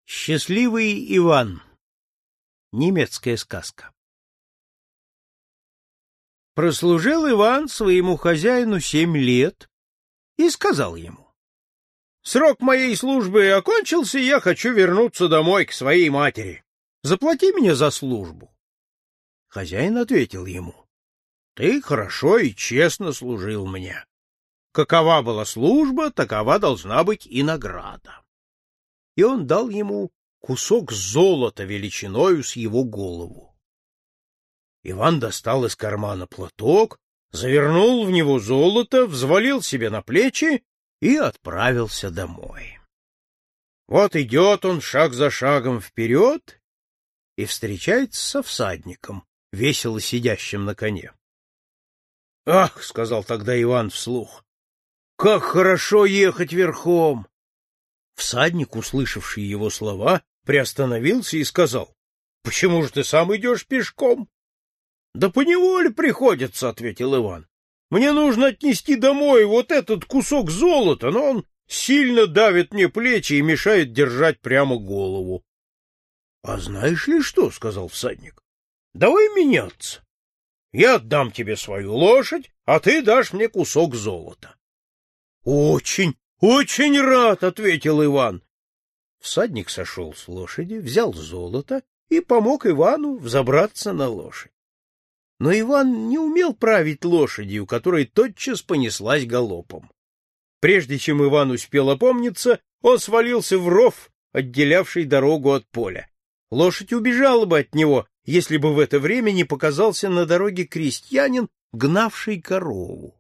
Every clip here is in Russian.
Счастливый Иван. Немецкая сказка. Прослужил Иван своему хозяину 7 лет и сказал ему: «Срок моей службы окончился, и я хочу вернуться домой к своей матери. Заплати мне за службу». Хозяин ответил ему: «Ты хорошо и честно служил мне. Какова была служба, такова должна быть и награда». И он дал ему кусок золота величиною с его голову. Иван достал из кармана платок, завернул в него золото, взвалил себе на плечи и отправился домой. Вот идет он шаг за шагом вперед и встречается со всадником, весело сидящим на коне. «Ах!» — сказал тогда Иван вслух, — «как хорошо ехать верхом!» Всадник, услышавший его слова, приостановился и сказал: «Почему же ты сам идешь пешком?» «Да поневоле приходится», — ответил Иван. «Мне нужно отнести домой вот этот кусок золота, но он сильно давит мне плечи и мешает держать прямо голову». «А знаешь ли что?» — сказал всадник. «Давай меняться. Я отдам тебе свою лошадь, а ты дашь мне кусок золота». «Очень, очень рад», — ответил Иван. Всадник сошел с лошади, взял золото и помог Ивану взобраться на лошадь. Но Иван не умел править лошадью, которая тотчас понеслась галопом. Прежде чем Иван успел опомниться, он свалился в ров, отделявший дорогу от поля. Лошадь убежала бы от него, если бы в это время не показался на дороге крестьянин, гнавший корову.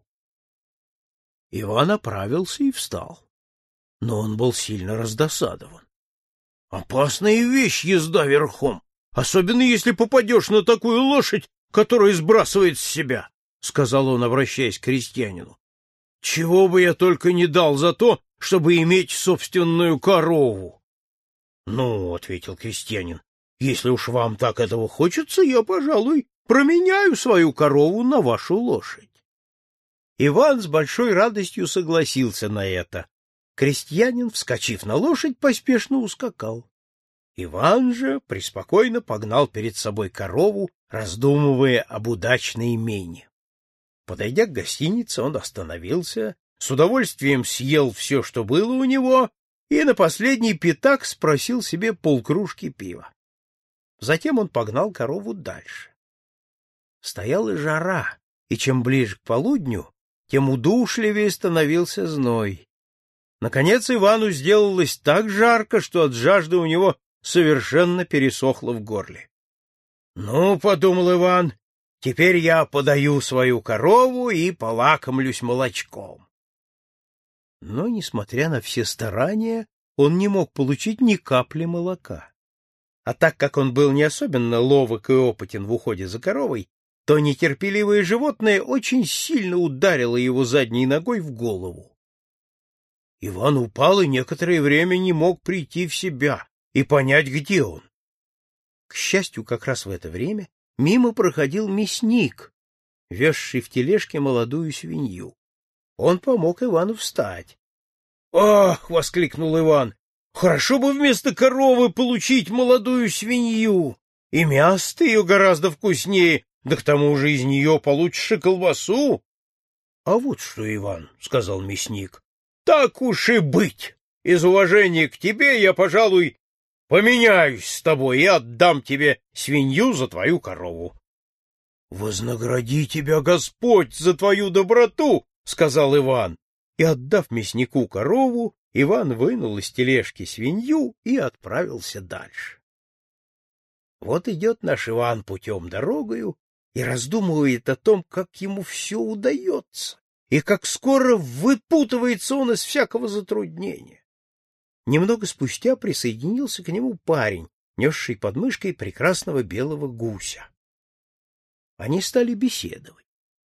Иван оправился и встал, но он был сильно раздосадован. «Опасная вещь езда верхом, особенно если попадешь на такую лошадь, которая сбрасывает с себя», — сказал он, обращаясь к крестьянину. «Чего бы я только не дал за то, чтобы иметь собственную корову». «Ну, — ответил крестьянин, — если уж вам так этого хочется, я, пожалуй, променяю свою корову на вашу лошадь». Иван с большой радостью согласился на это. Крестьянин, вскочив на лошадь, поспешно ускакал. Иван же преспокойно погнал перед собой корову, раздумывая об удачной мене. Подойдя к гостинице, он остановился, с удовольствием съел все, что было у него, и на последний пятак спросил себе полкружки пива. Затем он погнал корову дальше. Стояла жара, и чем ближе к полудню, тем удушливее становился зной. Наконец Ивану сделалось так жарко, что от жажды у него совершенно пересохло в горле. «Ну, — подумал Иван, — теперь я подаю свою корову и полакомлюсь молочком». Но, несмотря на все старания, он не мог получить ни капли молока. А так как он был не особенно ловок и опытен в уходе за коровой, то нетерпеливое животное очень сильно ударило его задней ногой в голову. Иван упал и некоторое время не мог прийти в себя и понять, где он. К счастью, как раз в это время мимо проходил мясник, везший в тележке молодую свинью. Он помог Ивану встать. «Ах!» — воскликнул Иван. «Хорошо бы вместо коровы получить молодую свинью, и мясо ее гораздо вкуснее, да к тому же из нее получишь и колбасу». «А вот что, Иван, — сказал мясник, — так уж и быть. Из уважения к тебе я, пожалуй, поменяюсь с тобой и отдам тебе свинью за твою корову». «Вознагради тебя Господь за твою доброту, — сказал Иван, и, отдав мяснику корову, Иван вынул из тележки свинью и отправился дальше. Вот идет наш Иван путем дорогою и раздумывает о том, как ему все удается, и как скоро выпутывается он из всякого затруднения. Немного спустя присоединился к нему парень, несший под мышкой прекрасного белого гуся. Они стали беседовать.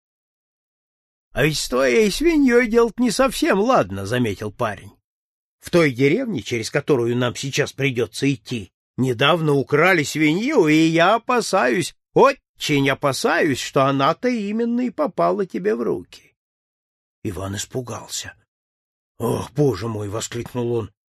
— А ведь с твоей свиньей делать не совсем ладно, — заметил парень. — В той деревне, через которую нам сейчас придется идти, недавно украли свинью, и я опасаюсь, очень опасаюсь, что она-то именно и попала тебе в руки. Иван испугался. — Ох, боже мой! — воскликнул он.